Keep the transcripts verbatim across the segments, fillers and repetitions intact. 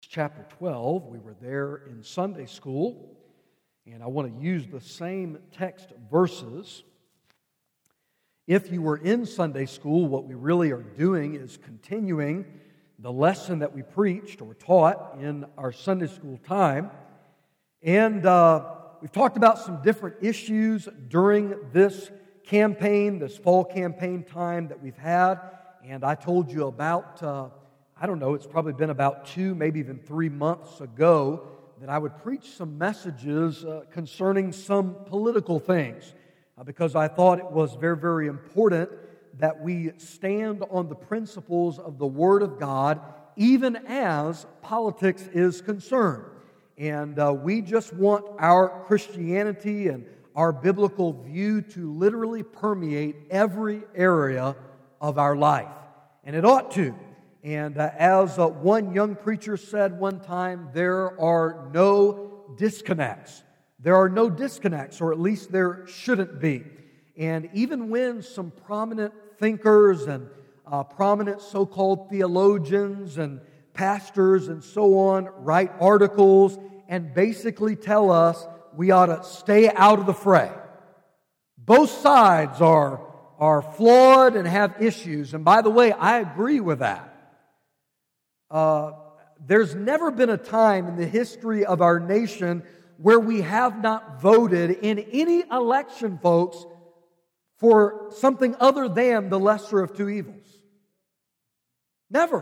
chapter twelve. We were there in Sunday school, and I want to use the same text verses. If you were in Sunday school, what we really are doing is continuing the lesson that we preached or taught in our Sunday school time. And uh, we've talked about some different issues during this campaign, this fall campaign time that we've had. And I told you about, uh, I don't know, it's probably been about two, maybe even three months ago that I would preach some messages uh, concerning some political things. Uh, because I thought it was very, very important that we stand on the principles of the Word of God, even as politics is concerned. And uh, we just want our Christianity and our biblical view to literally permeate every area of our life. And it ought to. And uh, as uh, one young preacher said one time, there are no disconnects. There are no disconnects, or at least there shouldn't be. And even when some prominent thinkers and uh, prominent so-called theologians and pastors and so on write articles and basically tell us we ought to stay out of the fray. Both sides are, are flawed and have issues. And by the way, I agree with that. Uh, there's never been a time in the history of our nation where we have not voted in any election, folks, for something other than the lesser of two evils. Never.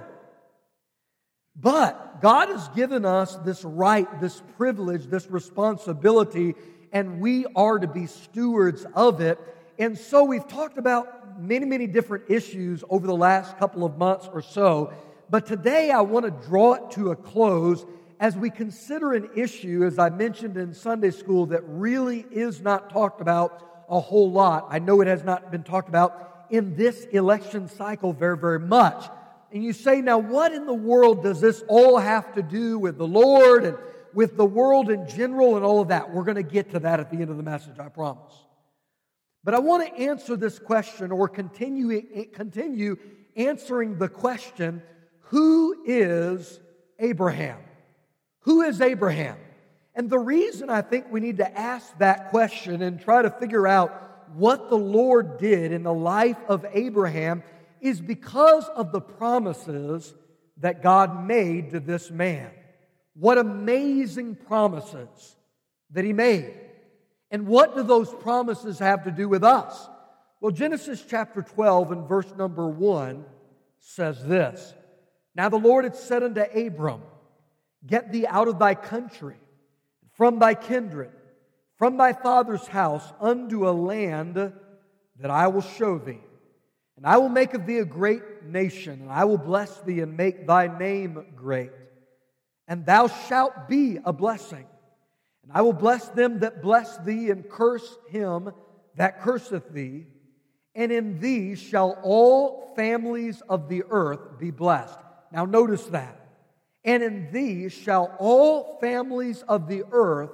But God has given us this right, this privilege, this responsibility, and we are to be stewards of it. And so we've talked about many, many different issues over the last couple of months or so. But today I want to draw it to a close as we consider an issue, as I mentioned in Sunday school, that really is not talked about a whole lot. I know it has not been talked about in this election cycle very, very much. And you say, now what in the world does this all have to do with the Lord and with the world in general and all of that? We're going to get to that at the end of the message, I promise. But I want to answer this question, or continue, continue answering the question, who is Abraham? Who is Abraham? And the reason I think we need to ask that question and try to figure out what the Lord did in the life of Abraham is because of the promises that God made to this man. What amazing promises that He made. And what do those promises have to do with us? Well, Genesis chapter twelve and verse number one says this. Now the Lord had said unto Abram, get thee out of thy country, from thy kindred, from thy father's house, unto a land that I will show thee. And I will make of thee a great nation, and I will bless thee and make thy name great. And thou shalt be a blessing. And I will bless them that bless thee, and curse him that curseth thee. And in thee shall all families of the earth be blessed. Now notice that. And in thee shall all families of the earth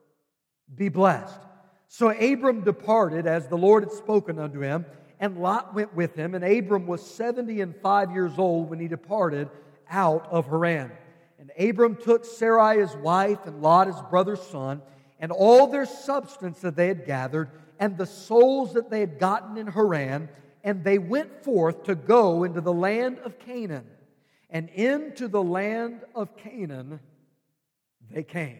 be blessed. So Abram departed as the Lord had spoken unto him, and Lot went with him. And Abram was seventy and five years old when he departed out of Haran. And Abram took Sarai his wife, and Lot his brother's son, and all their substance that they had gathered, and the souls that they had gotten in Haran, and they went forth to go into the land of Canaan. And into the land of Canaan they came.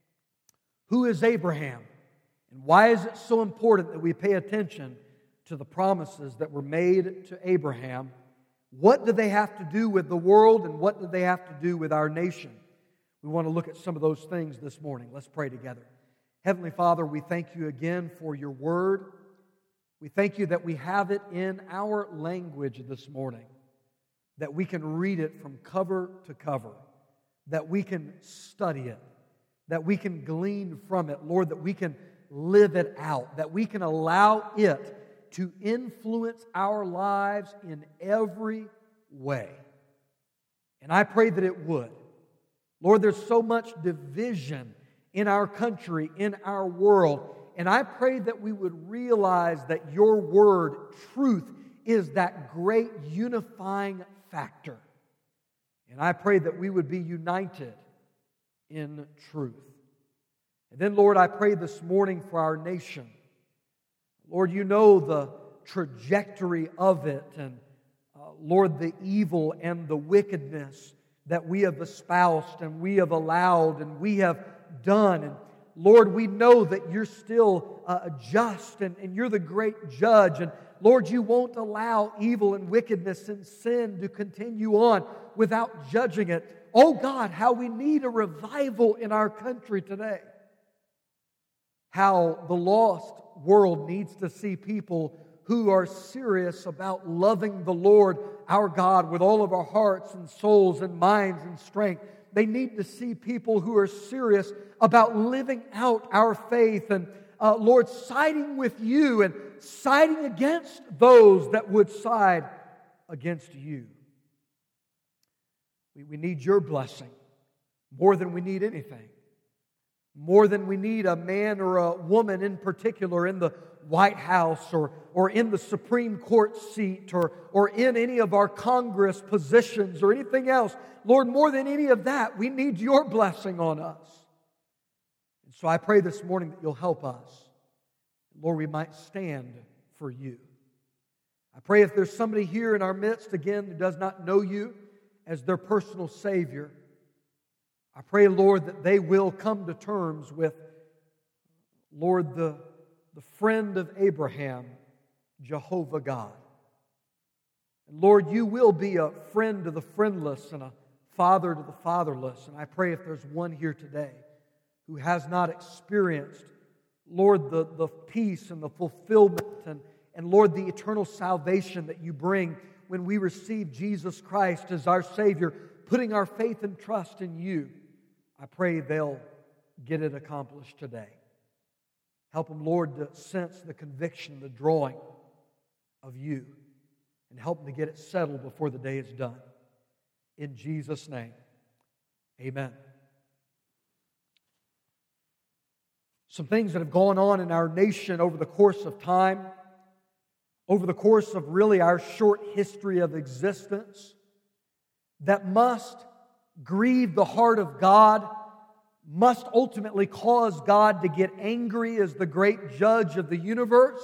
Who is Abraham? And why is it so important that we pay attention to the promises that were made to Abraham? What do they have to do with the world, and what do they have to do with our nation? We want to look at some of those things this morning. Let's pray together. Heavenly Father, we thank you again for your word. We thank you that we have it in our language this morning, that we can read it from cover to cover, that we can study it, that we can glean from it, Lord, that we can live it out, that we can allow it to influence our lives in every way. And I pray that it would. Lord, there's so much division in our country, in our world, and I pray that we would realize that your word, truth, is that great unifying factor. And I pray that we would be united in truth. And then, Lord, I pray this morning for our nation. Lord, you know the trajectory of it, and uh, Lord, the evil and the wickedness that we have espoused and we have allowed and we have done. And Lord, we know that you're still uh, just and, and you're the great judge. And Lord, you won't allow evil and wickedness and sin to continue on without judging it. Oh God, how we need a revival in our country today. How the lost world needs to see people who are serious about loving the Lord our God with all of our hearts and souls and minds and strength. They need to see people who are serious about living out our faith and, uh, Lord, siding with you and siding against those that would side against you. We, we need your blessing more than we need anything. More than we need a man or a woman in particular in the White House or, or in the Supreme Court seat or, or in any of our Congress positions or anything else. Lord, more than any of that, we need your blessing on us. And so I pray this morning that you'll help us. Lord, we might stand for you. I pray if there's somebody here in our midst, again, who does not know you as their personal Savior, I pray, Lord, that they will come to terms with, Lord, the, the friend of Abraham, Jehovah God. And Lord, you will be a friend to the friendless and a father to the fatherless. And I pray if there's one here today who has not experienced, Lord, the, the peace and the fulfillment and, and Lord, the eternal salvation that you bring when we receive Jesus Christ as our Savior, putting our faith and trust in you, I pray they'll get it accomplished today. Help them, Lord, to sense the conviction, the drawing of you, and help them to get it settled before the day is done. In Jesus' name, amen. Some things that have gone on in our nation over the course of time, over the course of really our short history of existence, that must grieve the heart of God, must ultimately cause God to get angry as the great judge of the universe.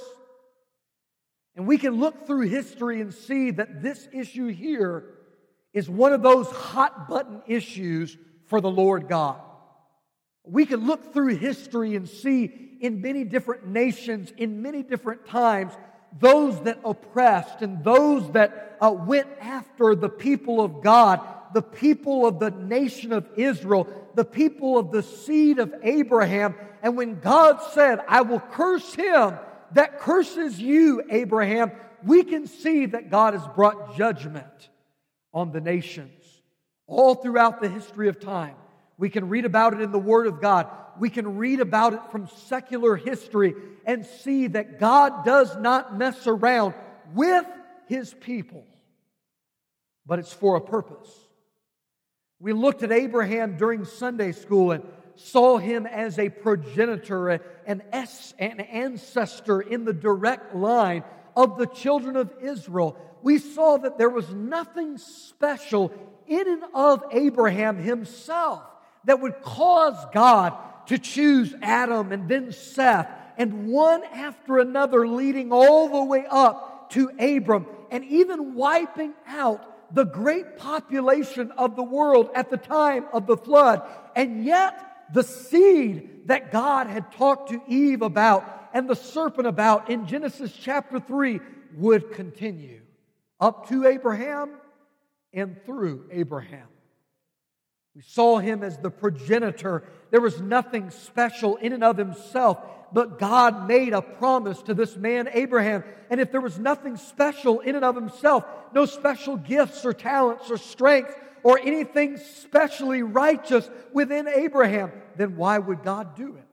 And we can look through history and see that this issue here is one of those hot button issues for the Lord God. We can look through history and see in many different nations, in many different times, those that oppressed and those that uh, went after the people of God, the people of the nation of Israel, the people of the seed of Abraham. And when God said, I will curse him that curses you, Abraham, we can see that God has brought judgment on the nations all throughout the history of time. We can read about it in the Word of God. We can read about it from secular history and see that God does not mess around with His people, but it's for a purpose. We looked at Abraham during Sunday school and saw him as a progenitor, an ancestor in the direct line of the children of Israel. We saw that there was nothing special in and of Abraham himself that would cause God to choose Adam and then Seth, and one after another leading all the way up to Abram, and even wiping out the great population of the world at the time of the flood. And yet, the seed that God had talked to Eve about and the serpent about in Genesis chapter three would continue up to Abraham and through Abraham. We saw him as the progenitor. There was nothing special in and of himself, but God made a promise to this man Abraham. And if there was nothing special in and of himself, no special gifts or talents or strength or anything specially righteous within Abraham, then why would God do it?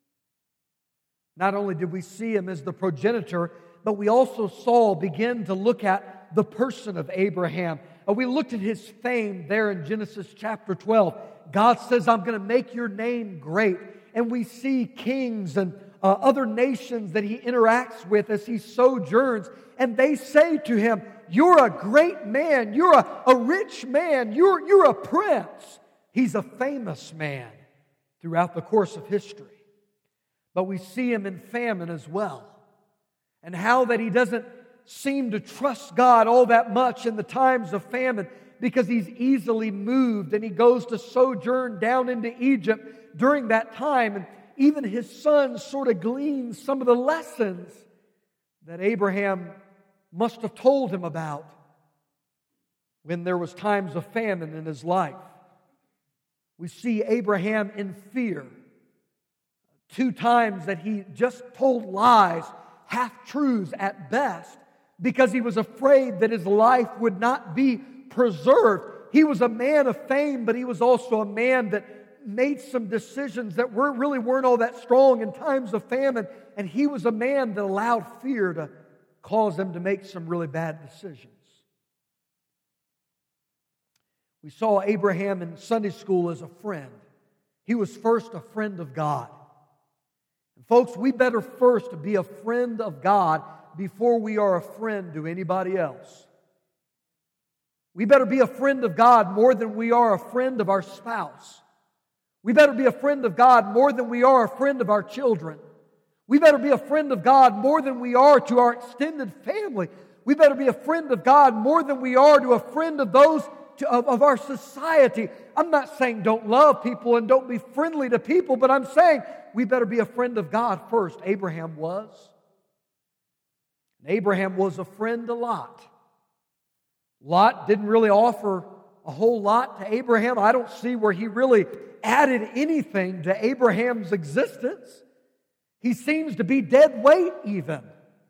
Not only did we see him as the progenitor, but we also saw, begin to look at the person of Abraham. We looked at his fame there in Genesis chapter twelve. God says, I'm going to make your name great. And we see kings and uh, other nations that he interacts with as he sojourns. And they say to him, You're a great man. You're a, a rich man. You're, you're a prince. He's a famous man throughout the course of history. But we see him in famine as well. And how that he doesn't seem to trust God all that much in the times of famine because he's easily moved, and he goes to sojourn down into Egypt during that time. And even his sons sort of glean some of the lessons that Abraham must have told him about when there was times of famine in his life. We see Abraham in fear. Two times that he just told lies, half-truths at best, because he was afraid that his life would not be preserved. He was a man of fame, but he was also a man that made some decisions that were, really weren't all that strong in times of famine. And he was a man that allowed fear to cause him to make some really bad decisions. We saw Abraham in Sunday school as a friend. He was first a friend of God. And folks, we better first be a friend of God before we are a friend to anybody else. We better be a friend of God more than we are a friend of our spouse. We better be a friend of God more than we are a friend of our children. We better be a friend of God more than we are to our extended family. We better be a friend of God more than we are to a friend of those to, of, of our society. I'm not saying don't love people and don't be friendly to people, but I'm saying we better be a friend of God first. Abraham was. And Abraham was a friend to Lot. Lot didn't really offer a whole lot to Abraham. I don't see where he really added anything to Abraham's existence. He seems to be dead weight even.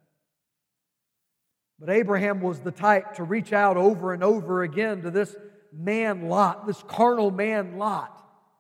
But Abraham was the type to reach out over and over again to this man Lot, this carnal man Lot.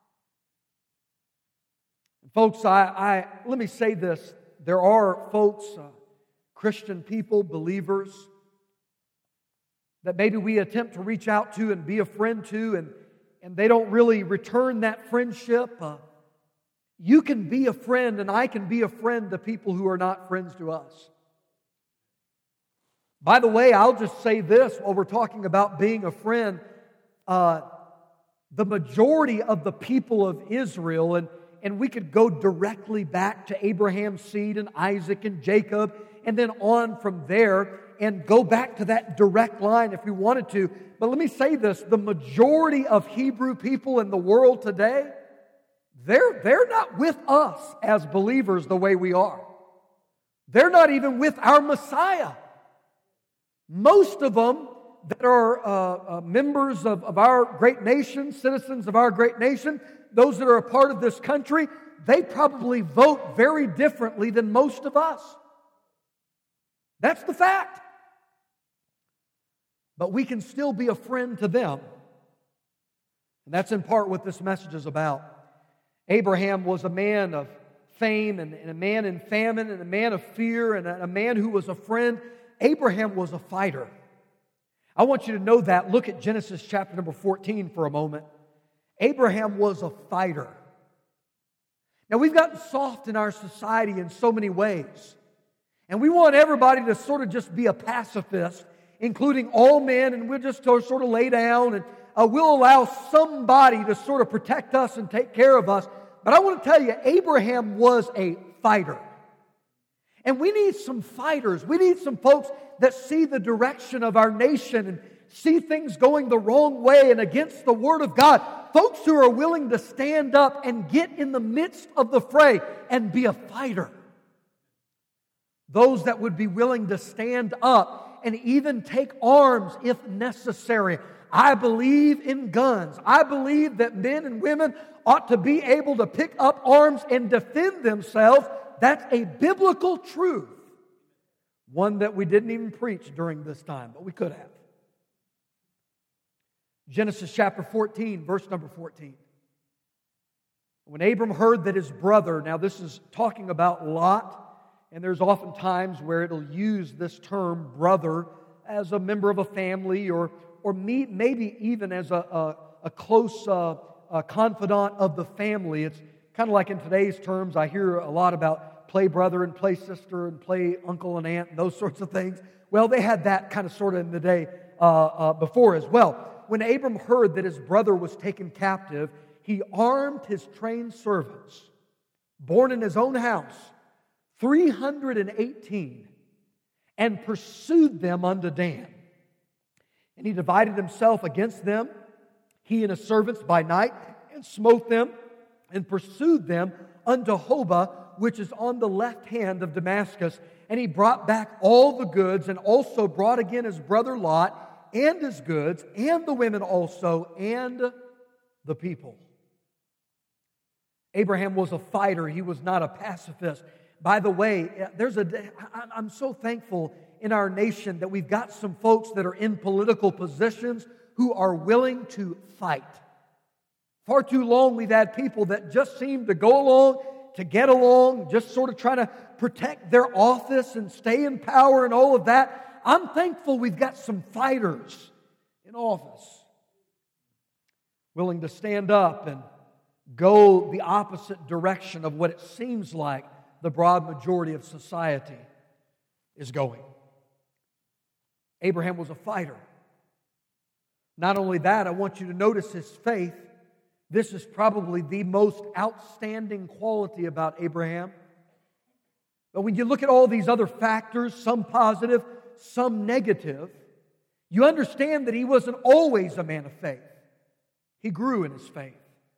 Folks, I, I let me say this. There are folks, uh, Christian people, believers, that maybe we attempt to reach out to and be a friend to, and, and they don't really return that friendship. Uh, you can be a friend, and I can be a friend to people who are not friends to us. By the way, I'll just say this while we're talking about being a friend. Uh, the majority of the people of Israel, and, and we could go directly back to Abraham's seed and Isaac and Jacob, and then on from there, and go back to that direct line if we wanted to. But let me say this, the majority of Hebrew people in the world today, they're, they're not with us as believers the way we are. They're not even with our Messiah. Most of them that are uh, uh, members of, of our great nation, citizens of our great nation, those that are a part of this country, they probably vote very differently than most of us. That's the fact. But we can still be a friend to them. And that's in part what this message is about. Abraham was a man of fame and, and a man in famine and a man of fear and a, a man who was a friend. Abraham was a fighter. I want you to know that. Look at Genesis chapter number fourteen for a moment. Abraham was a fighter. Now, we've gotten soft in our society in so many ways. And we want everybody to sort of just be a pacifist, including all men, and we'll just sort of lay down, and uh, we'll allow somebody to sort of protect us and take care of us. But I want to tell you, Abraham was a fighter. And we need some fighters. We need some folks that see the direction of our nation and see things going the wrong way and against the Word of God. Folks who are willing to stand up and get in the midst of the fray and be a fighter. Those that would be willing to stand up and even take arms if necessary. I believe in guns. I believe that men and women ought to be able to pick up arms and defend themselves. That's a biblical truth. One that we didn't even preach during this time, but we could have. Genesis chapter fourteen, verse number fourteen. When Abram heard that his brother, now this is talking about Lot, and there's often times where it'll use this term brother as a member of a family or, or me, maybe even as a, a, a close uh, a confidant of the family. It's kind of like in today's terms, I hear a lot about play brother and play sister and play uncle and aunt and those sorts of things. Well, they had that kind of sort of in the day uh, uh, before as well. When Abram heard that his brother was taken captive, he armed his trained servants, born in his own house, three hundred eighteen, and pursued them unto Dan. And he divided himself against them, he and his servants by night, and smote them, and pursued them unto Hobah, which is on the left hand of Damascus. And he brought back all the goods, and also brought again his brother Lot, and his goods, and the women also, and the people. Abraham was a fighter. He was not a pacifist. By the way, there's a. I'm so thankful in our nation that we've got some folks that are in political positions who are willing to fight. Far too long we've had people that just seem to go along, to get along, just sort of trying to protect their office and stay in power and all of that. I'm thankful we've got some fighters in office, willing to stand up and go the opposite direction of what it seems like the broad majority of society is going. Abraham was a fighter. Not only that, I want you to notice his faith. This is probably the most outstanding quality about Abraham. But when you look at all these other factors, some positive, some negative, you understand that he wasn't always a man of faith. He grew in his faith.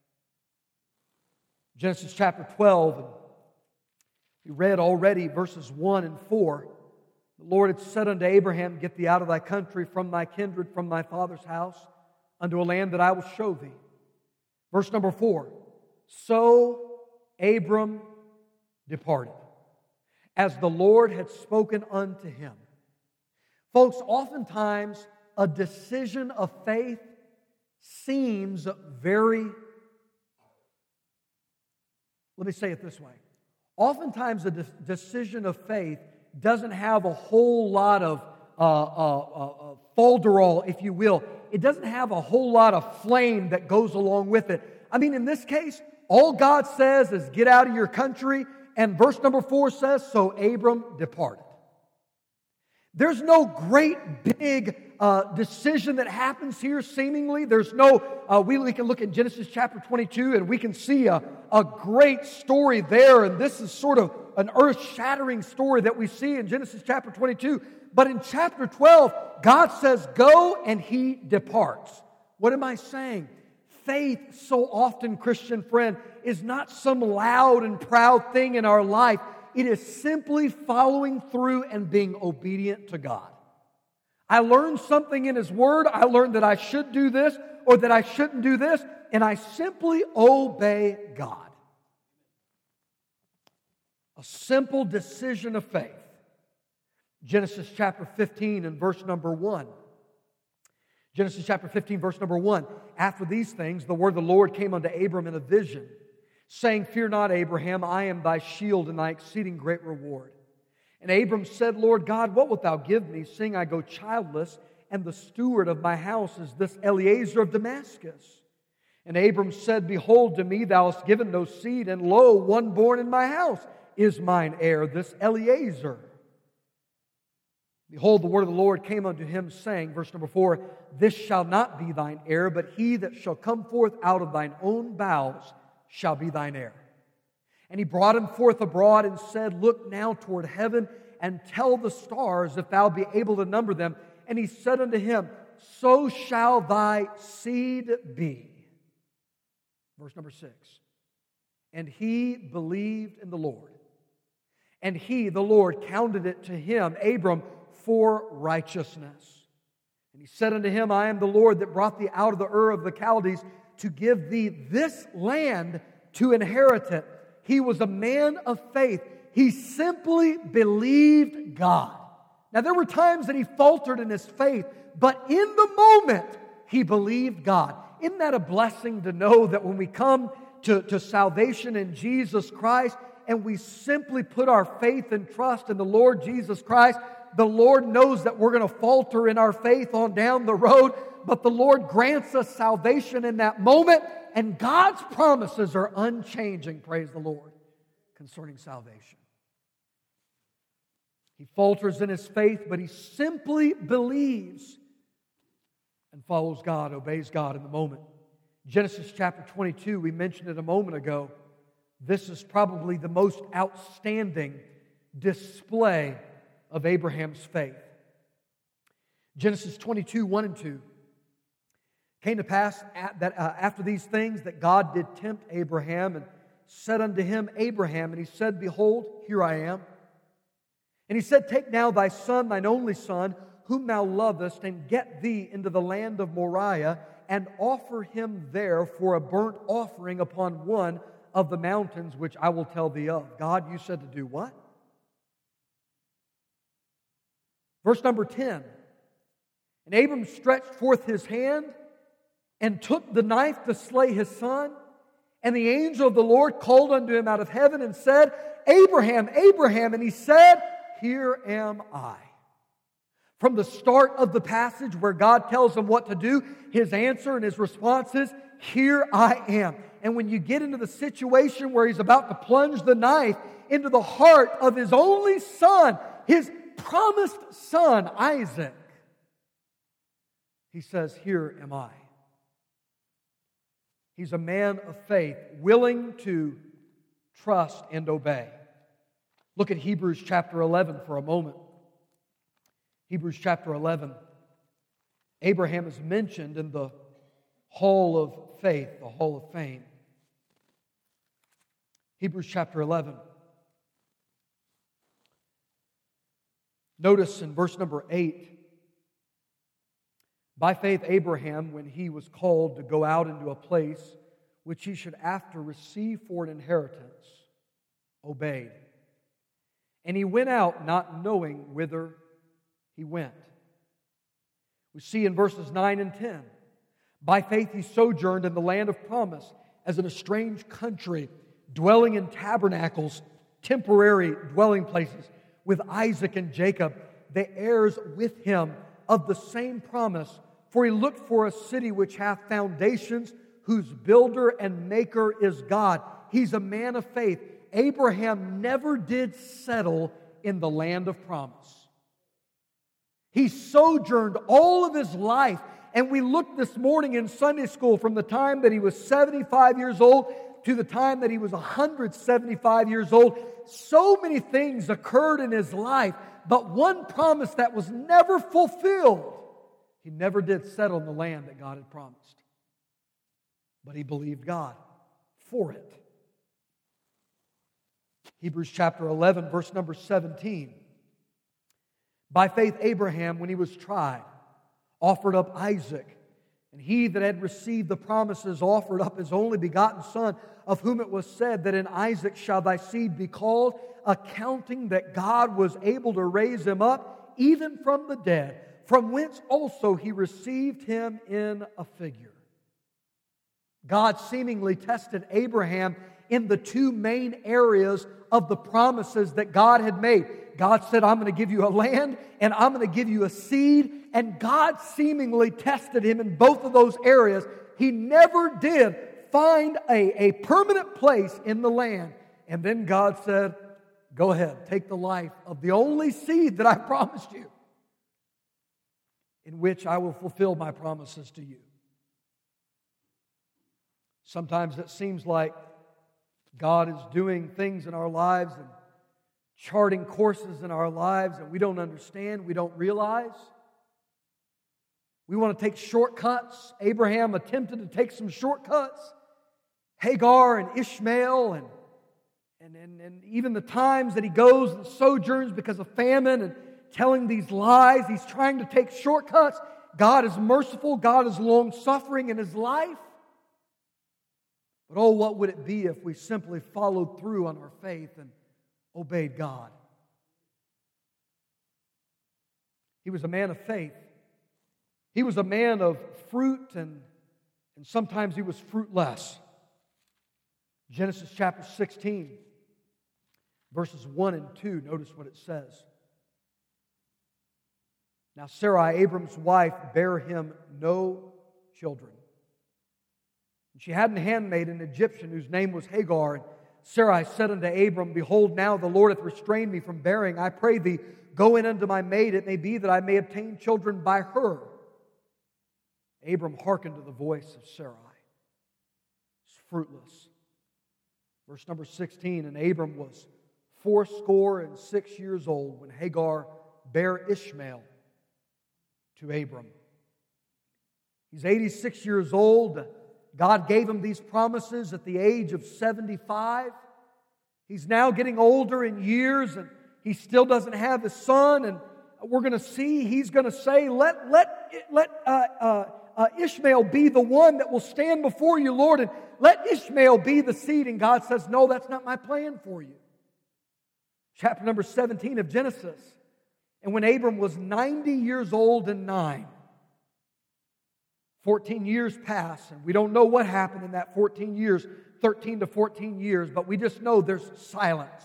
Genesis chapter twelve, and we read already verses one and four. The Lord had said unto Abraham, Get thee out of thy country, from thy kindred, from thy father's house, unto a land that I will show thee. Verse number four. So Abram departed, as the Lord had spoken unto him. Folks, oftentimes a decision of faith seems very, let me say it this way. Oftentimes a de- decision of faith doesn't have a whole lot of uh, uh, uh, folderol, if you will. It doesn't have a whole lot of flame that goes along with it. I mean, in this case, all God says is get out of your country, and verse number four says, so Abram departed. There's no great big uh, decision that happens here seemingly. There's no, uh, we, we can look at Genesis chapter twenty-two and we can see a, a great story there. And this is sort of an earth-shattering story that we see in Genesis chapter twenty-two. But in chapter twelve, God says, go, and He departs. What am I saying? Faith, so often, Christian friend, is not some loud and proud thing in our life. It is simply following through and being obedient to God. I learned something in His Word. I learned that I should do this or that I shouldn't do this, and I simply obey God. A simple decision of faith. Genesis chapter fifteen and verse number one. Genesis chapter fifteen, verse number one. After these things, the word of the Lord came unto Abram in a vision, saying, Fear not, Abraham, I am thy shield and thy exceeding great reward. And Abram said, Lord God, what wilt thou give me, seeing I go childless, and the steward of my house is this Eliezer of Damascus? And Abram said, Behold, to me thou hast given no seed, and lo, one born in my house is mine heir, this Eliezer. Behold, the word of the Lord came unto him, saying, verse number four, This shall not be thine heir, but he that shall come forth out of thine own bowels shall be thine heir. And he brought him forth abroad and said, Look now toward heaven, and tell the stars, if thou be able to number them. And he said unto him, So shall thy seed be. Verse number six. And he believed in the Lord, and he, the Lord, counted it to him, Abram, for righteousness. And he said unto him, I am the Lord that brought thee out of the Ur of the Chaldees to give thee this land to inherit it. He was a man of faith. He simply believed God. Now, there were times that he faltered in his faith, but in the moment, he believed God. Isn't that a blessing to know that when we come to, to salvation in Jesus Christ and we simply put our faith and trust in the Lord Jesus Christ, the Lord knows that we're going to falter in our faith on down the road, but the Lord grants us salvation in that moment, and God's promises are unchanging, praise the Lord, concerning salvation. He falters in his faith, but he simply believes and follows God, obeys God in the moment. Genesis chapter twenty-two, we mentioned it a moment ago. This is probably the most outstanding display of Abraham's faith. Genesis twenty-two, one and two. Came to pass at, that uh, after these things that God did tempt Abraham and said unto him, Abraham, and he said, Behold, here I am. And he said, Take now thy son, thine only son, whom thou lovest, and get thee into the land of Moriah, and offer him there for a burnt offering upon one of the mountains which I will tell thee of. God, you said to do what? Verse number ten. And Abram stretched forth his hand and took the knife to slay his son. And the angel of the Lord called unto him out of heaven and said, Abraham, Abraham. And he said, Here am I. From the start of the passage where God tells him what to do, his answer and his response is, Here I am. And when you get into the situation where he's about to plunge the knife into the heart of his only son, his promised son, Isaac, he says, Here am I. He's a man of faith, willing to trust and obey. Look at Hebrews chapter eleven for a moment. Hebrews chapter eleven. Abraham is mentioned in the Hall of Faith, the Hall of Fame. Hebrews chapter eleven. Notice in verse number eight, by faith Abraham, when he was called to go out into a place which he should after receive for an inheritance, obeyed. And he went out not knowing whither he went. We see in verses nine and ten, by faith he sojourned in the land of promise as in a strange country, dwelling in tabernacles, temporary dwelling places, with Isaac and Jacob, the heirs with him of the same promise. For he looked for a city which hath foundations, whose builder and maker is God. He's a man of faith. Abraham never did settle in the land of promise. He sojourned all of his life. And we looked this morning in Sunday school from the time that he was seventy-five years old to the time that he was one hundred seventy-five years old. So many things occurred in his life, but one promise that was never fulfilled. He never did settle in the land that God had promised. But he believed God for it. Hebrews chapter eleven, verse number seventeen. By faith Abraham, when he was tried, offered up Isaac. And he that had received the promises offered up his only begotten son, of whom it was said that in Isaac shall thy seed be called, accounting that God was able to raise him up, even from the dead, from whence also he received him in a figure. God seemingly tested Abraham in the two main areas of the promises that God had made. God said, I'm going to give you a land and I'm going to give you a seed. And God seemingly tested him in both of those areas. He never did find a, a permanent place in the land. And then God said, go ahead, take the life of the only seed that I promised you, in which I will fulfill my promises to you. Sometimes it seems like God is doing things in our lives and charting courses in our lives and we don't understand, we don't realize. We want to take shortcuts. Abraham attempted to take some shortcuts. Hagar and Ishmael and, and, and, and even the times that he goes and sojourns because of famine and telling these lies. He's trying to take shortcuts. God is merciful. God is long-suffering in his life. But oh, what would it be if we simply followed through on our faith and obeyed God? He was a man of faith. He was a man of fruit, and, and sometimes he was fruitless. Genesis chapter sixteen, verses one and two, notice what it says. Now Sarai, Abram's wife, bare him no children. And she had an handmaid, an Egyptian, whose name was Hagar. And Sarai said unto Abram, Behold, now the Lord hath restrained me from bearing. I pray thee, Go in unto my maid, it may be that I may obtain children by her. Abram hearkened to the voice of Sarai. It's fruitless. Verse number sixteen, and Abram was fourscore and six years old when Hagar bare Ishmael to Abram. He's eighty-six years old. God gave him these promises at the age of seventy-five. He's now getting older in years, and he still doesn't have his son. And we're going to see, he's going to say, let, let, let uh, uh, uh, Ishmael be the one that will stand before you, Lord, and let Ishmael be the seed. And God says, no, that's not my plan for you. Chapter number seventeen of Genesis. And when Abram was ninety years old and nine, fourteen years pass, and we don't know what happened in that fourteen years, thirteen to fourteen years, but we just know there's silence.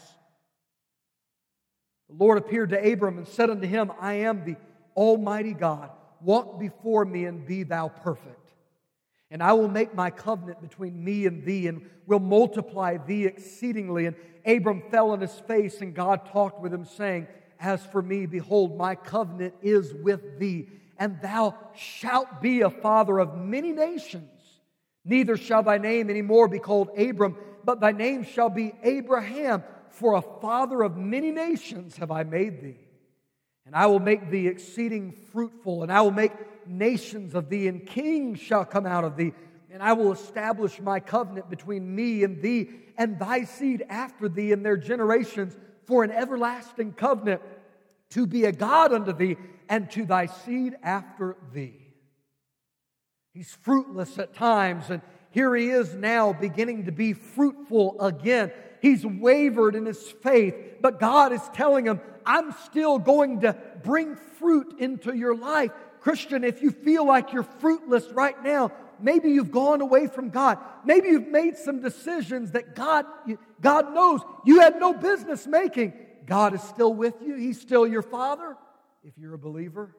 The Lord appeared to Abram and said unto him, I am the Almighty God. Walk before me and be thou perfect. And I will make my covenant between me and thee, and will multiply thee exceedingly. And Abram fell on his face, and God talked with him, saying, As for me, behold, my covenant is with thee, and thou shalt be a father of many nations. Neither shall thy name any more be called Abram, but thy name shall be Abraham, for a father of many nations have I made thee. And I will make thee exceeding fruitful, and I will make nations of thee, and kings shall come out of thee. And I will establish my covenant between me and thee, and thy seed after thee in their generations, for an everlasting covenant, to be a God unto thee, and to thy seed after thee. He's fruitless at times, and here he is now beginning to be fruitful again. He's wavered in his faith, but God is telling him, I'm still going to bring fruit into your life. Christian, if you feel like you're fruitless right now, maybe you've gone away from God. Maybe you've made some decisions that God, God knows you had no business making. God is still with you. He's still your Father if you're a believer.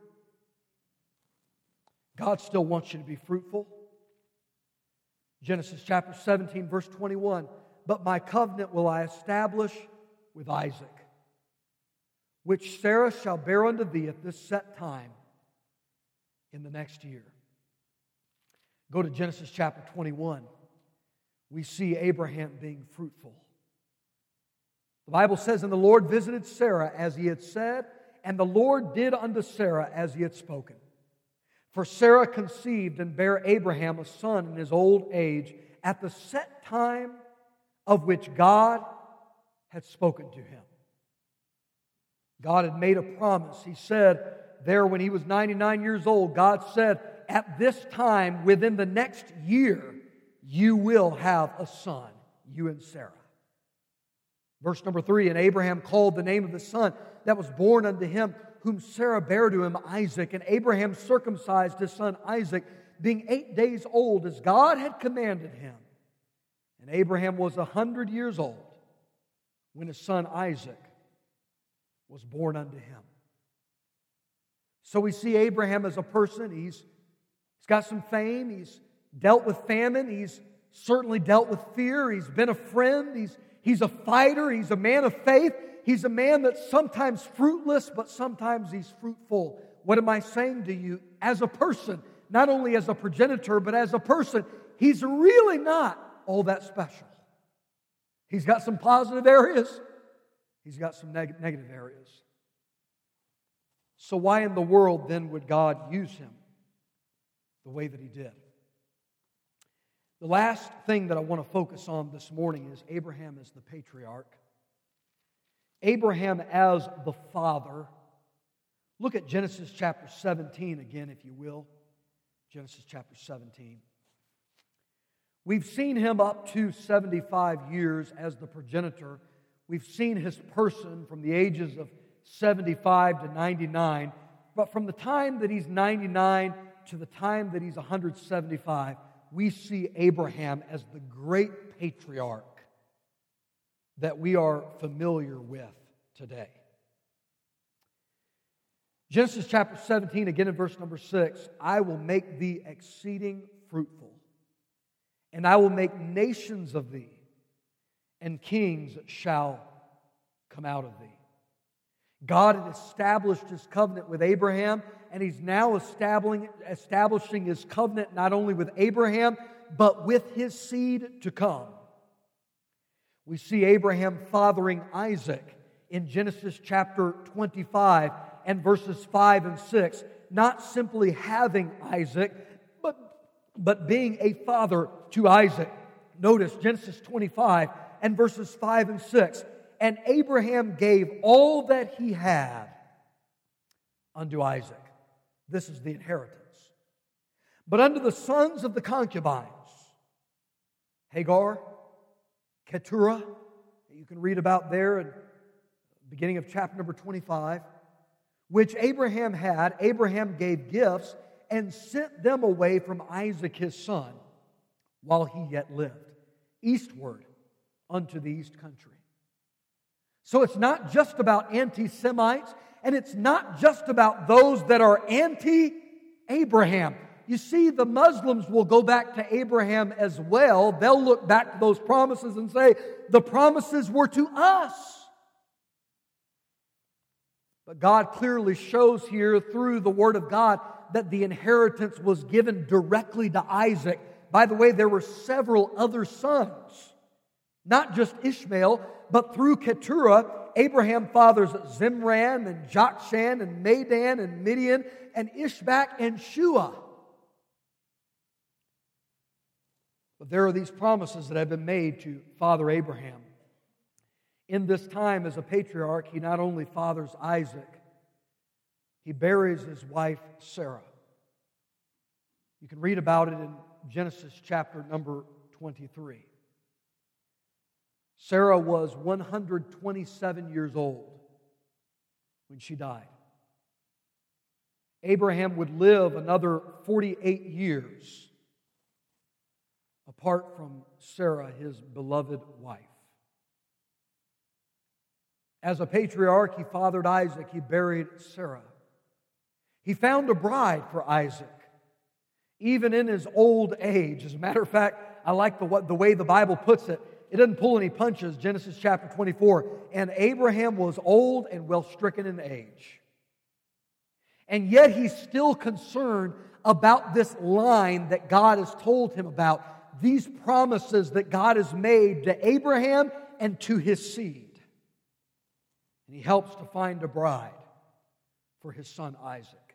God still wants you to be fruitful. Genesis chapter seventeen, verse twenty-one. But my covenant will I establish with Isaac, which Sarah shall bear unto thee at this set time in the next year. Go to Genesis chapter twenty-one. We see Abraham being fruitful. The Bible says, And the Lord visited Sarah as he had said, and the Lord did unto Sarah as he had spoken. For Sarah conceived and bare Abraham a son in his old age at the set time of which God had spoken to him. God had made a promise. He said there when he was ninety-nine years old, God said, at this time, within the next year, you will have a son, you and Sarah. Verse number three, And Abraham called the name of the son that was born unto him, whom Sarah bare to him, Isaac. And Abraham circumcised his son Isaac, being eight days old, as God had commanded him. And Abraham was a hundred years old when his son Isaac was born unto him. So we see Abraham as a person. He's, he's got some fame. He's dealt with famine. He's certainly dealt with fear. He's been a friend. He's, he's a fighter. He's a man of faith. He's a man that's sometimes fruitless, but sometimes he's fruitful. What am I saying to you? As a person, not only as a progenitor, but as a person, he's really not all that special. He's got some positive areas. He's got some neg- negative areas. So why in the world then would God use him the way that he did? The last thing that I want to focus on this morning is Abraham as the patriarch. Abraham as the father. Look at Genesis chapter seventeen again, if you will. Genesis chapter seventeen. We've seen him up to seventy-five years as the progenitor. We've seen his person from the ages of seventy-five to ninety-nine. But from the time that he's ninety-nine to the time that he's one hundred seventy-five, we see Abraham as the great patriarch that we are familiar with today. Genesis chapter seventeen, again in verse number six, I will make thee exceeding fruitful, and I will make nations of thee, and kings shall come out of thee. God had established His covenant with Abraham, and He's now establishing, establishing His covenant not only with Abraham, but with his seed to come. We see Abraham fathering Isaac in Genesis chapter twenty-five and verses five and six. Not simply having Isaac, but, but being a father to Isaac. Notice Genesis twenty-five and verses five and six. And Abraham gave all that he had unto Isaac. This is the inheritance. But unto the sons of the concubines, Hagar, Keturah, that you can read about there in the beginning of chapter number twenty-five, which Abraham had, Abraham gave gifts and sent them away from Isaac his son while he yet lived, eastward unto the east country. So it's not just about anti-Semites, and it's not just about those that are anti-Abraham. You see, the Muslims will go back to Abraham as well. They'll look back to those promises and say, the promises were to us. But God clearly shows here through the Word of God that the inheritance was given directly to Isaac. By the way, there were several other sons, not just Ishmael, but through Keturah, Abraham fathers Zimran and Jokshan and Medan and Midian and Ishbak and Shua. But there are these promises that have been made to Father Abraham. In this time as a patriarch, he not only fathers Isaac, he buries his wife Sarah. You can read about it in Genesis chapter number twenty-three. Sarah was one hundred twenty-seven years old when she died. Abraham would live another forty-eight years apart from Sarah, his beloved wife. As a patriarch, he fathered Isaac, he buried Sarah. He found a bride for Isaac, even in his old age. As a matter of fact, I like the, the way the Bible puts it. It doesn't pull any punches. Genesis chapter twenty-four. And Abraham was old and well stricken in age. And yet he's still concerned about this line that God has told him about. These promises that God has made to Abraham and to his seed. And he helps to find a bride for his son Isaac.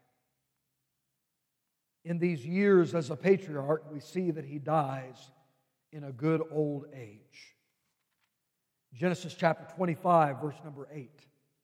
In these years as a patriarch, we see that he dies in a good old age. Genesis chapter twenty-five, verse number eight.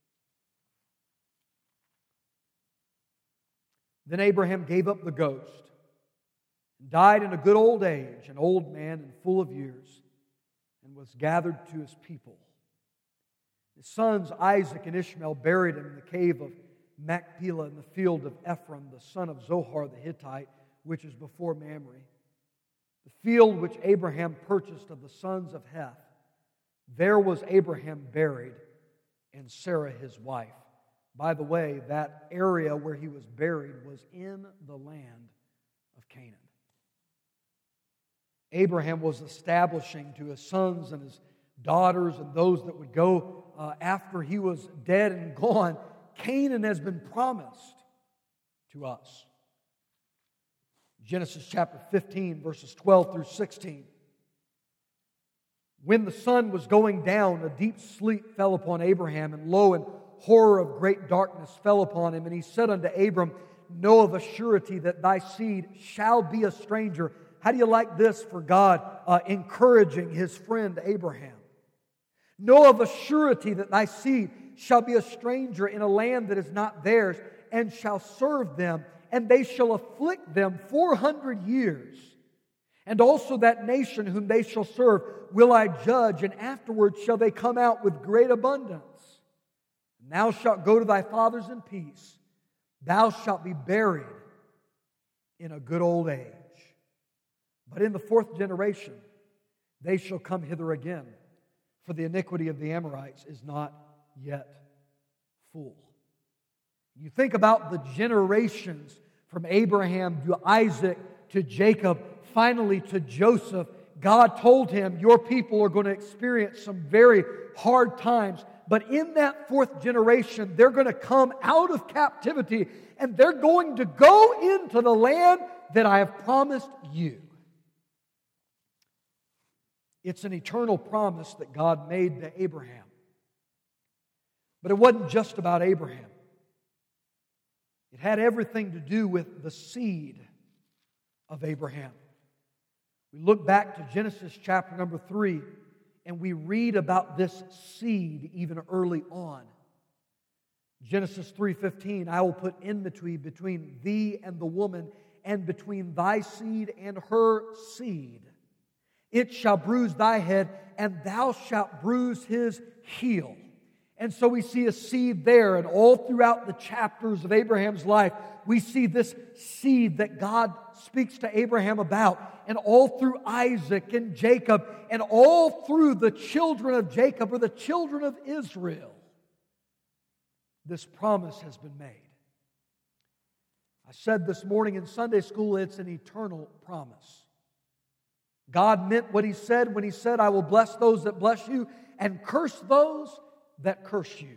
Then Abraham gave up the ghost, and died in a good old age, an old man and full of years, and was gathered to his people. His sons Isaac and Ishmael buried him in the cave of Machpelah in the field of Ephron, the son of Zohar the Hittite, which is before Mamre. The field which Abraham purchased of the sons of Heth, there was Abraham buried, and Sarah his wife. By the way, that area where he was buried was in the land of Canaan. Abraham was establishing to his sons and his daughters and those that would go uh, after he was dead and gone, Canaan has been promised to us. Genesis chapter fifteen, verses twelve through sixteen. When the sun was going down, a deep sleep fell upon Abraham, and lo, and horror of great darkness fell upon him. And he said unto Abram, know of a surety that thy seed shall be a stranger. How do you like this for God uh, encouraging his friend Abraham? Know of a surety that thy seed shall be a stranger in a land that is not theirs, and shall serve them, and they shall afflict them four hundred years. And also that nation whom they shall serve will I judge, and afterward shall they come out with great abundance. And thou shalt go to thy fathers in peace. Thou shalt be buried in a good old age. But in the fourth generation they shall come hither again, for the iniquity of the Amorites is not yet full. You think about the generations from Abraham to Isaac to Jacob, finally to Joseph. God told him, your people are going to experience some very hard times. But in that fourth generation, they're going to come out of captivity and they're going to go into the land that I have promised you. It's an eternal promise that God made to Abraham. But it wasn't just about Abraham. It had everything to do with the seed of Abraham. We look back to Genesis chapter number three, and we read about this seed even early on. Genesis three fifteen, I will put enmity between thee and the woman, and between thy seed and her seed. It shall bruise thy head, and thou shalt bruise his heel. And so we see a seed there, and all throughout the chapters of Abraham's life, we see this seed that God speaks to Abraham about. And all through Isaac and Jacob, and all through the children of Jacob, or the children of Israel, this promise has been made. I said this morning in Sunday school, it's an eternal promise. God meant what He said when He said, I will bless those that bless you, and curse those that curse you.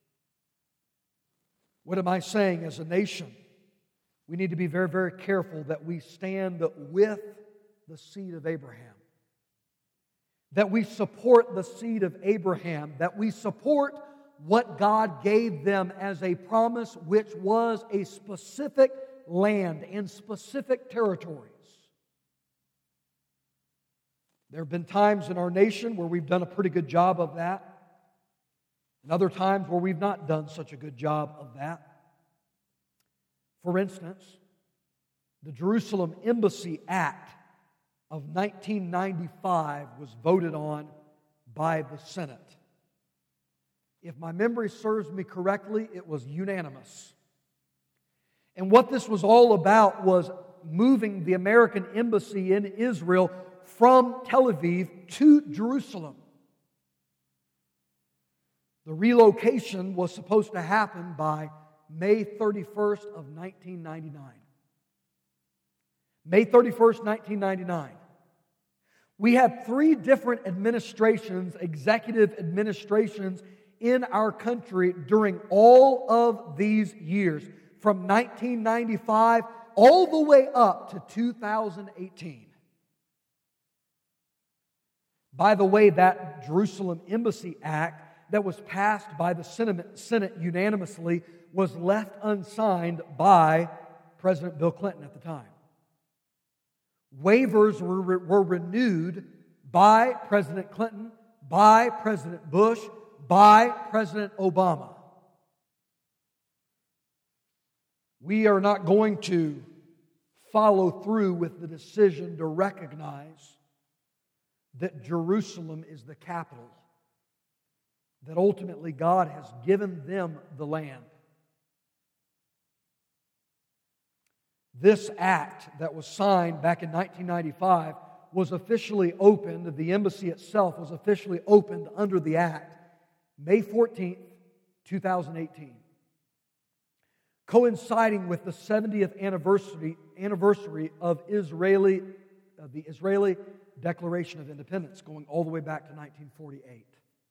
What am I saying as a nation? We need to be very, very careful that we stand with the seed of Abraham. That we support the seed of Abraham. That we support what God gave them as a promise, which was a specific land and specific territories. There have been times in our nation where we've done a pretty good job of that. And other times where we've not done such a good job of that. For instance, the Jerusalem Embassy Act of nineteen ninety-five was voted on by the Senate. If my memory serves me correctly, it was unanimous. And what this was all about was moving the American embassy in Israel from Tel Aviv to Jerusalem. The relocation was supposed to happen by May thirty-first of nineteen ninety-nine. May thirty-first, nineteen ninety-nine. We had three different administrations, executive administrations in our country during all of these years, from nineteen ninety-five all the way up to two thousand eighteen. By the way, that Jerusalem Embassy Act that was passed by the Senate, Senate unanimously was left unsigned by President Bill Clinton at the time. Waivers were, were renewed by President Clinton, by President Bush, by President Obama. We are not going to follow through with the decision to recognize that Jerusalem is the capital, that ultimately God has given them the land. This act that was signed back in nineteen ninety-five was officially opened, the embassy itself was officially opened under the act May fourteenth, two thousand eighteen. Coinciding with the seventieth anniversary, anniversary of Israeli, of the Israeli Declaration of Independence, going all the way back to nineteen forty-eight.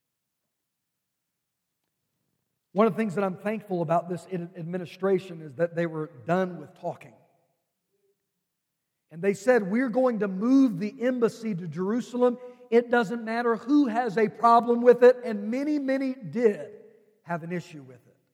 One of the things that I'm thankful about this administration is that they were done with talking. And they said, we're going to move the embassy to Jerusalem. It doesn't matter who has a problem with it, and many, many did have an issue with it.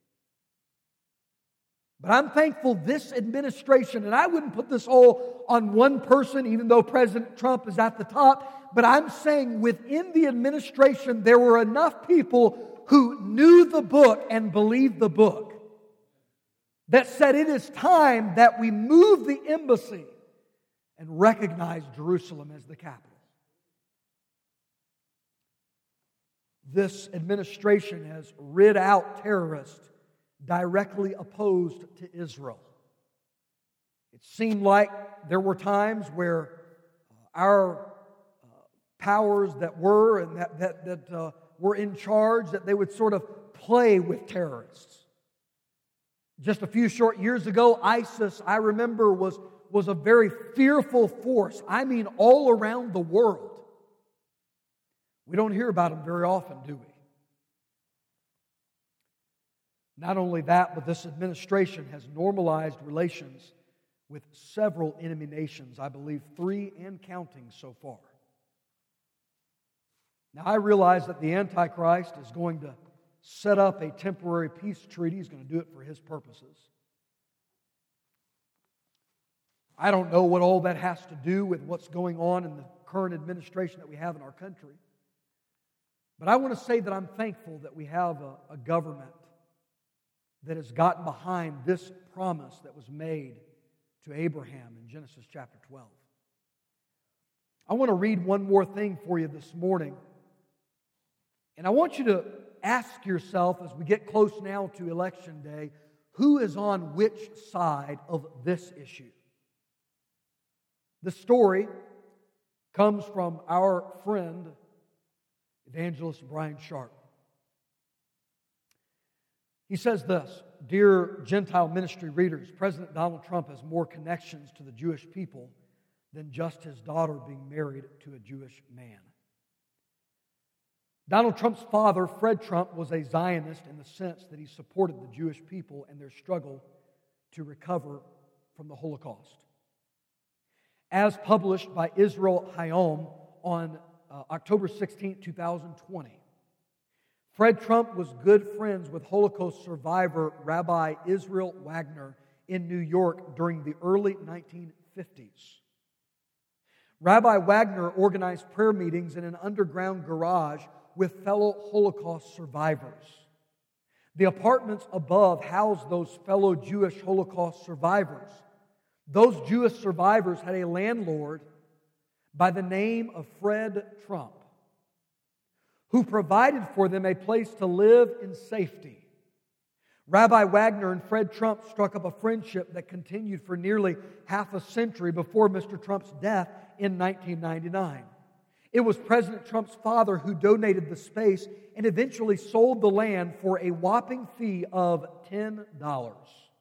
But I'm thankful this administration, and I wouldn't put this all on one person, even though President Trump is at the top, but I'm saying within the administration there were enough people who knew the book and believed the book that said it is time that we move the embassy and recognize Jerusalem as the capital. This administration has rid out terrorists directly opposed to Israel. It seemed like there were times where our uh, powers that were and that that that uh, were in charge, that they would sort of play with terrorists. Just a few short years ago, ISIS, I remember, was, was a very fearful force. I mean, all around the world. We don't hear about them very often, do we? Not only that, but this administration has normalized relations with several enemy nations, I believe three and counting so far. Now, I realize that the Antichrist is going to set up a temporary peace treaty. He's going to do it for his purposes. I don't know what all that has to do with what's going on in the current administration that we have in our country. But I want to say that I'm thankful that we have a, a government that has gotten behind this promise that was made to Abraham in Genesis chapter twelve. I want to read one more thing for you this morning. And I want you to ask yourself, as we get close now to Election Day, who is on which side of this issue? The story comes from our friend, evangelist Brian Sharp. He says this: "Dear Gentile ministry readers, President Donald Trump has more connections to the Jewish people than just his daughter being married to a Jewish man. Donald Trump's father, Fred Trump, was a Zionist in the sense that he supported the Jewish people and their struggle to recover from the Holocaust. As published by Israel Hayom on uh, October sixteenth, twenty twenty, Fred Trump was good friends with Holocaust survivor Rabbi Israel Wagner in New York during the early nineteen fifties. Rabbi Wagner organized prayer meetings in an underground garage with fellow Holocaust survivors. The apartments above housed those fellow Jewish Holocaust survivors. Those Jewish survivors had a landlord by the name of Fred Trump, who provided for them a place to live in safety. Rabbi Wagner and Fred Trump struck up a friendship that continued for nearly half a century before Mister Trump's death in nineteen ninety-nine. It was President Trump's father who donated the space and eventually sold the land for a whopping fee of ten dollars.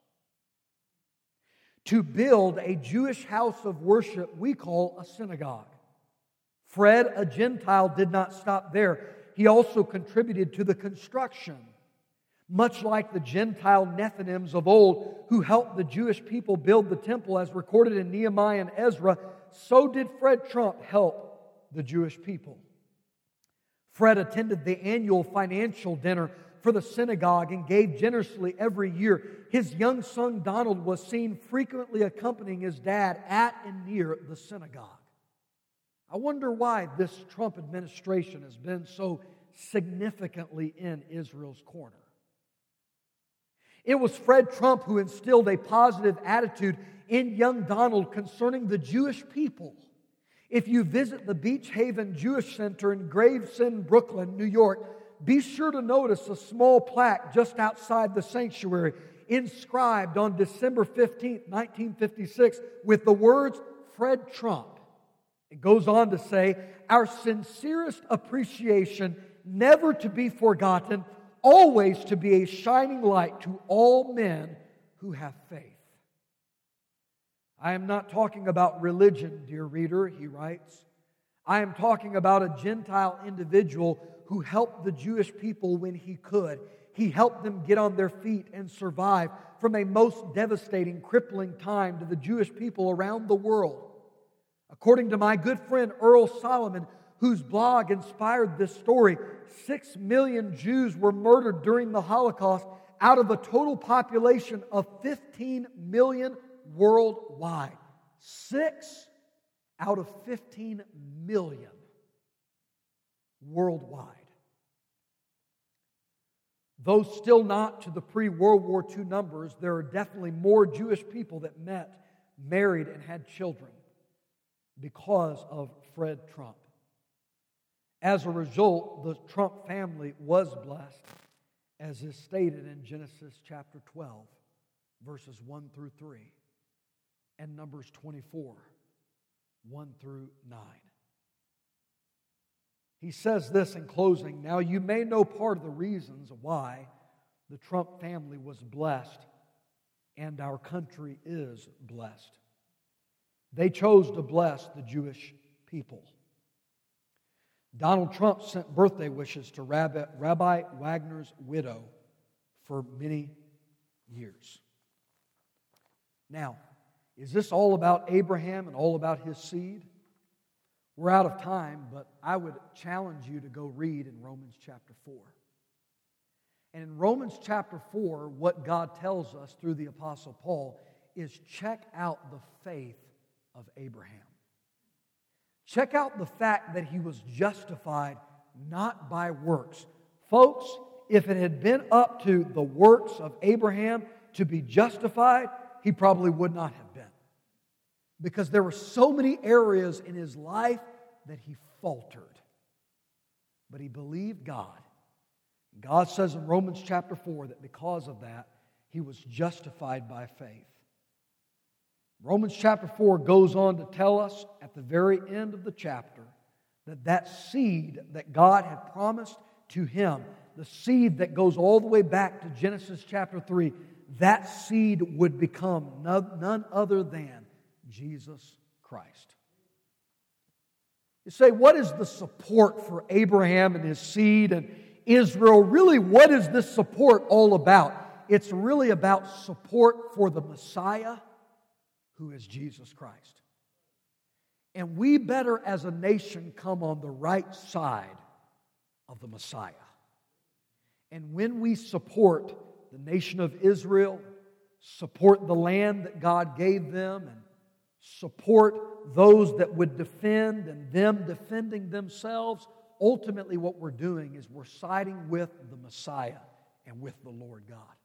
To build a Jewish house of worship we call a synagogue. Fred, a Gentile, did not stop there. He also contributed to the construction, much like the Gentile Nethinims of old who helped the Jewish people build the temple as recorded in Nehemiah and Ezra. So did Fred Trump help the Jewish people. Fred attended the annual financial dinner for the synagogue and gave generously every year. His young son Donald was seen frequently accompanying his dad at and near the synagogue. I wonder why this Trump administration has been so significantly in Israel's corner. It was Fred Trump who instilled a positive attitude in young Donald concerning the Jewish people. If you visit the Beach Haven Jewish Center in Gravesend, Brooklyn, New York, be sure to notice a small plaque just outside the sanctuary inscribed on December fifteenth, nineteen fifty-six with the words, Fred Trump. It goes on to say, our sincerest appreciation, never to be forgotten, always to be a shining light to all men who have faith. I am not talking about religion, dear reader, he writes. I am talking about a Gentile individual who helped the Jewish people when he could. He helped them get on their feet and survive from a most devastating, crippling time to the Jewish people around the world. According to my good friend Earl Solomon, whose blog inspired this story, six million Jews were murdered during the Holocaust out of a total population of fifteen million worldwide. Six out of fifteen million worldwide. Though still not to the pre-World War Two numbers, there are definitely more Jewish people that met, married, and had children because of Fred Trump. As a result, the Trump family was blessed, as is stated in Genesis chapter twelve, verses one through three, and Numbers twenty-four, one through nine. He says this in closing, now you may know part of the reasons why the Trump family was blessed and our country is blessed. They chose to bless the Jewish people. Donald Trump sent birthday wishes to Rabbi, Rabbi Wagner's widow, for many years. Now, is this all about Abraham and all about his seed? We're out of time, but I would challenge you to go read in Romans chapter four. And in Romans chapter four, what God tells us through the Apostle Paul is check out the faith of Abraham. Check out the fact that he was justified not by works. Folks, if it had been up to the works of Abraham to be justified, he probably would not have been. Because there were so many areas in his life that he faltered. But he believed God. God says in Romans chapter four that because of that, he was justified by faith. Romans chapter four goes on to tell us at the very end of the chapter that that seed that God had promised to him, the seed that goes all the way back to Genesis chapter three, that seed would become none other than Jesus Christ. You say, what is the support for Abraham and his seed and Israel? Really, what is this support all about? It's really about support for the Messiah, who is Jesus Christ. And we better as a nation come on the right side of the Messiah. And when we support the nation of Israel, support the land that God gave them, and support those that would defend and them defending themselves, ultimately what we're doing is we're siding with the Messiah and with the Lord God.